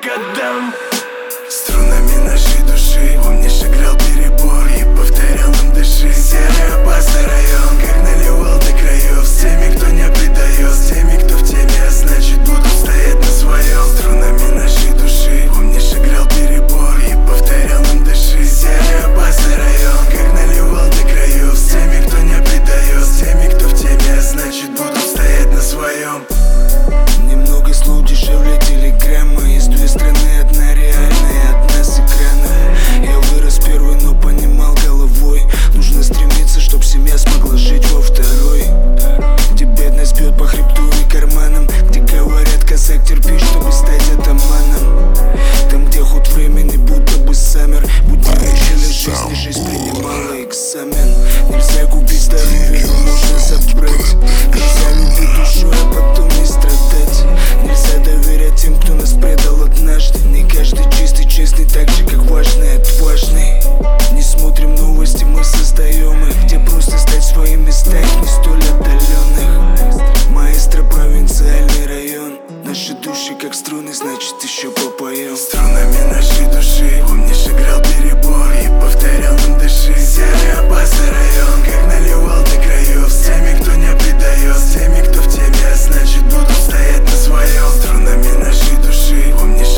отдам. Струнами нашей души помнишь, играл перебор и повторял нам дыши. Серый опасный район, как наливал до краев. С теми, кто не предает, с теми, кто в теме, а значит буду стоять на своем. Струнами нашей души помнишь, играл перебор и повторял нам дыши. Серый опасный район, как наливал до краев. С теми, кто не предает, с теми, кто в теме, а значит буду стоять на своем. Немного слов дешевле телеграмма. Есть две страны, одна реальная, одна с экрана. Я вырос первый, но понимал головой, нужно стремиться, чтоб семья смогла жить во второй. Где бедность бьет по хребту и карманам, где говорят, казак, терпи, чтобы стать атаманом. Там, где ход времени будто бы саммер, будто решили жизнь, и жизнь принимала экзамен. Нельзя купить здоровье, но можно забрать. Нельзя любить душой, а потом не страдать. Нельзя доверять тем, кто нас предал однажды. Не каждый чистый, честный, так же, как важный, отважный. Не смотрим новости, мы создаем их, где просто стать в своих местах, не столь отдаленных. Маэстро, провинциальный район. Наши души как струны, значит еще попоем. Струнами нашей души помнишь, играл перебор и повторял нам дыши. Серый опасный район, как наливал до краев. С теми, кто не предает, с теми, кто в теме, а значит буду стоять на своем. Струнами нашей души помнишь,